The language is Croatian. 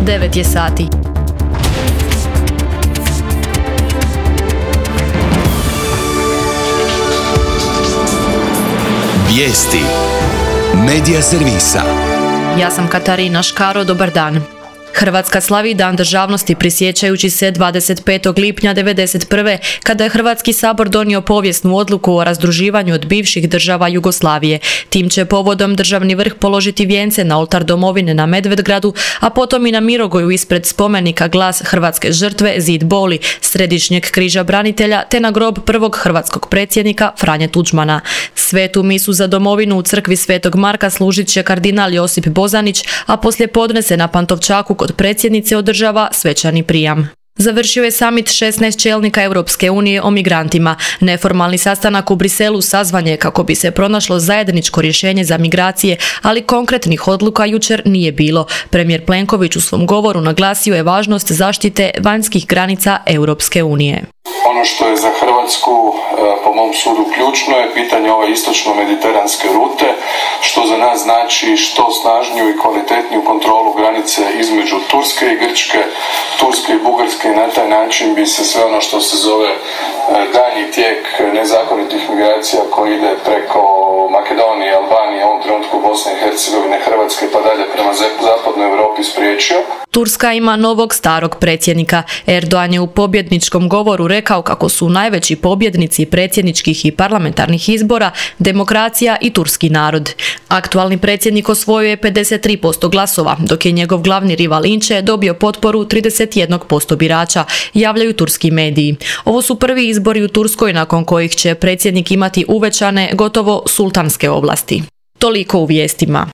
9 je sati. Vijesti Medija servisa. Ja sam Katarina Škaro, dobar dan. Hrvatska slavi Dan državnosti prisjećajući se 25. lipnja 1991. kada je Hrvatski sabor donio povijesnu odluku o razdruživanju od bivših država Jugoslavije. Tim će povodom državni vrh položiti vijence na oltar domovine na Medvedgradu, a potom i na Mirogoju ispred spomenika Glas hrvatske žrtve, zid boli, Središnjeg križa branitelja te na grob prvog hrvatskog predsjednika Franje Tuđmana. Svetu misu za domovinu u crkvi Svetog Marka služit će kardinal Josip Bozanić, a poslije podne se na Pantovčaku kod predsjednice održava svečani prijam. Završio je samit 16 čelnika Europske unije o migrantima. Neformalni sastanak u Briselu sazvan je kako bi se pronašlo zajedničko rješenje za migracije, ali konkretnih odluka jučer nije bilo. Premijer Plenković u svom govoru naglasio je važnost zaštite vanjskih granica Europske unije. Ono što je za Hrvatsku, po mom sudu, ključno je pitanje ove istočno-mediteranske rute, što za nas znači što snažniju i kvalitetniju kontrolu granice između Turske i Grčke, Turske i Bugarske, i na taj način bi se sve ono što se zove daljnji tijek nezakonitih migracija koji ide preko Makedonije, Albanije, u ovom trenutku Bosne i Hercegovine, Hrvatske pa dalje prema zapadnoj Europi spriječio. Turska ima novog starog predsjednika. Erdogan je u pobjedničkom govoru rekao kako su najveći pobjednici predsjedničkih i parlamentarnih izbora demokracija i turski narod. Aktualni predsjednik osvojio je 53% glasova, dok je njegov glavni rival Inče dobio potporu 31% birača, javljaju turski mediji. Ovo su prvi izbori u Turskoj nakon kojih će predsjednik imati uvećane, gotovo sultanske ovlasti. Toliko u vijestima.